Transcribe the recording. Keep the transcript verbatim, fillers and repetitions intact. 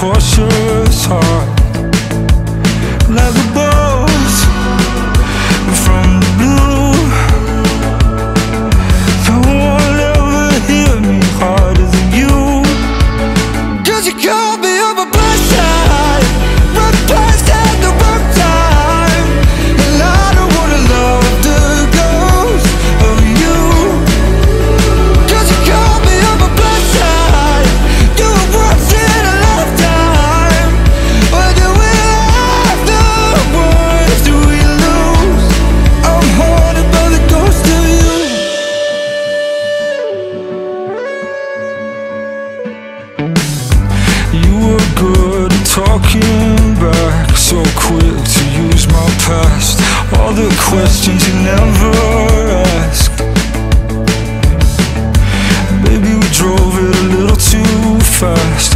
cautious heart, like a bolt from the blue. No one ever hit me harder than you. 'Cause you called me on my best side, replaced at the wrong time, and I don't wanna love the ghost of you. 'Cause you called me on my best side, do it once in a lifetime. Or do we have the words, do we lose? I'm haunted by the ghost of you. You were good at talking back, so quick to use my past, all the questions you never asked. Baby, we drove it a little too fast.